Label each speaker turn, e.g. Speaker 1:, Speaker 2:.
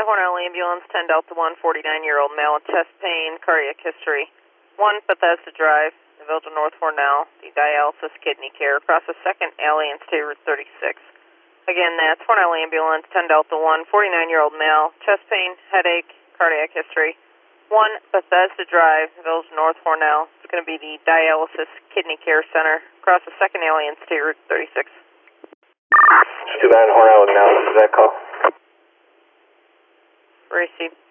Speaker 1: Hornell Ambulance, 10 Delta 1, 49-year-old male with chest pain, cardiac history. 1 Bethesda Drive, the Village of North Hornell, the dialysis kidney care, across the 2nd Alley and State Route 36. Again, that's Hornell Ambulance, 10 Delta 1, 49-year-old male, chest pain, headache, cardiac history. 1 Bethesda Drive, the Village of North Hornell. It's going to be the dialysis kidney care center, across the 2nd Alley and State Route 36.
Speaker 2: 2 Hornell now, is that call?
Speaker 1: Received.